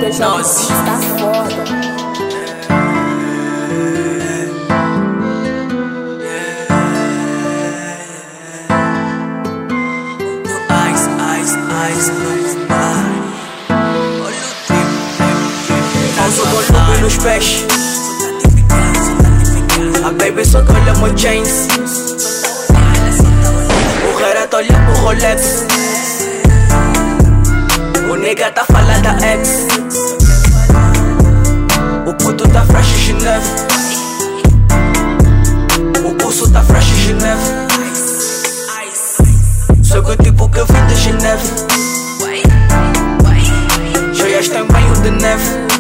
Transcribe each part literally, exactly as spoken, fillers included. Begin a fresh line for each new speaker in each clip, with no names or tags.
Super Choque Beats tá foda.
Pausa com loop nos pés. A baby só que olha meu chains. O reto olha pro Rolex. O nega tá falando da ex. O puto tá fresh Geneve. O pulso tá fresh Geneve. Sou o tipo que eu vim de Geneve. Joias tem banho de neve.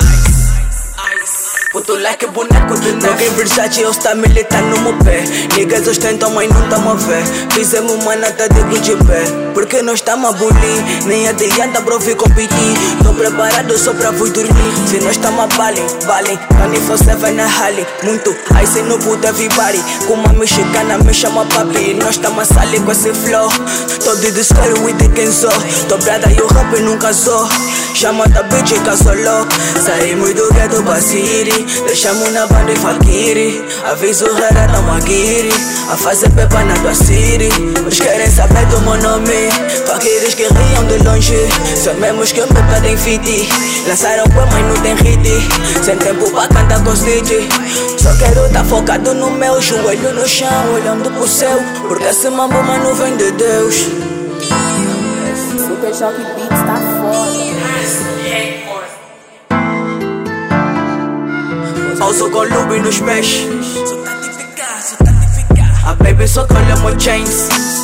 Puto like boneco de neve. Alguém Versace, eu está militar no meu pé. Niggas ostentam, mas não tamo a ver. Fizemos uma nata de Gucci pé. Porque nós tamo a bulir. Nem adianta bro vir competir. Tô preparado só pra vos dormir. Se nós tamo a balem, balem vinte e quatro sete na Halley. Muito ice no boot everybody. Com uma mexicana me chama papi. Nós tamo a sali com esse flow. Todo de scary with the Kenzo. Dobrada e o rap nunca sou. Chama da bitch e casolou. Saímos do ghetto pra city. Deixamos na banda e fakiri. Aviso o rara da Maguiri. A fazer pepa na tua city. Os querem saber do meu nome. Fakiris que riam de longe. São mesmos que me pedem fit. Lançaram poema mas não tem hit. Sem tempo pra cantar com City. Só quero tá focado no meu. Joelho no chão, olhando pro céu. Porque esse mambo mano vem de Deus.
Super Choque Beats tá foda.
Pausa com loop nos pés. A baby só que olha meu chains.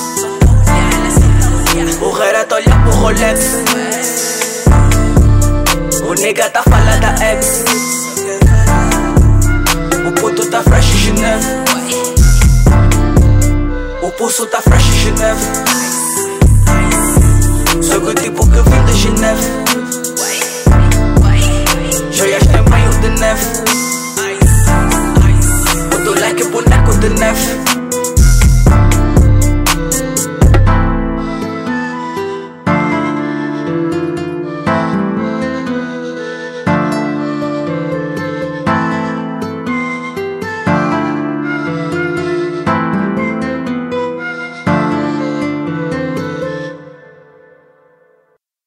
O reto olha pro Rolex. O nega tá falando da ex. O puto tá fresh Geneve. O pulso tá fresh Geneve. Sou o tipo que vim de Geneve. Joias tem banho de neve. Puto like boneco de neve.